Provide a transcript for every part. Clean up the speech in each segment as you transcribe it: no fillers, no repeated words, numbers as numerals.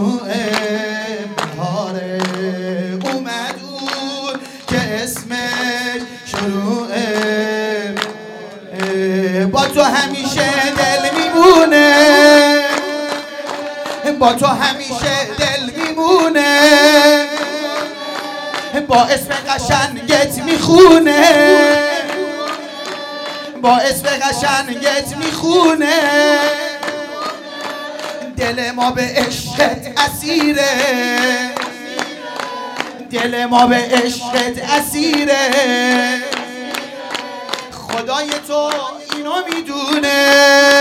شروع بهاره، اومد اون که اسمش شروعه، با تو همیشه دل میمونه، با تو همیشه دل میمونه، با اسم قشنگت میخونه، با اسم قشنگت میخونه، دل ما به عشقت اسیره، دل ما به عشقت اسیره، خدای تو اینو میدونه،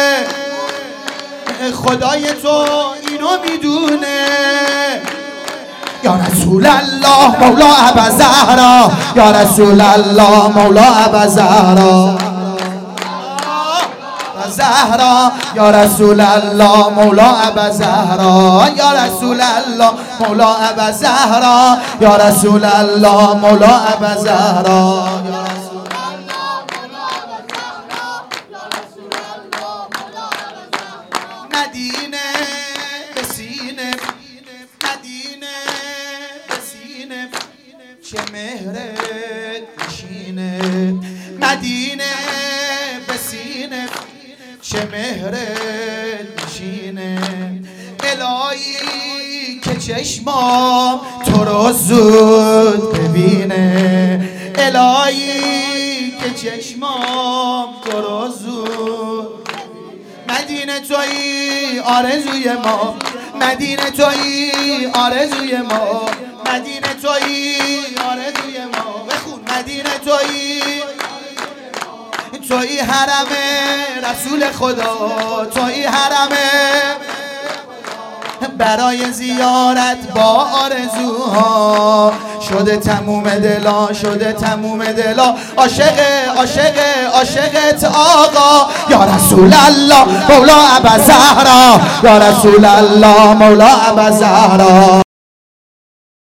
خدای تو اینو میدونه. یا رسول الله مولا ابوالزهرا، یا رسول الله مولا ابوالزهرا زهرا، یا رسول الله مولا ابوالزهرا، یا رسول الله مولا ابوالزهرا، یا رسول الله مولا ابوالزهرا. مدینه به سینه، مدینه به سینه، چه مهرت نشینه، مدینه به سینه، چه مهرت نشینه، الهی که چشمام تو رو زود ببینه، الهی که چشمام تو رو زود. مدینه تویی آرزوی ما، مدینه تویی آرزوی ما، مدینه تویی آرزوی ما، بخون مدینه تویی حرم رسول خدا، تویی حرم برای زیارت با آرزوها، شده تموم دلا، شده تموم دلا، عاشق عاشق عاشقت آقا، یا رسول الله مولا ابوالزهرا، یا رسول الله مولا ابوالزهرا.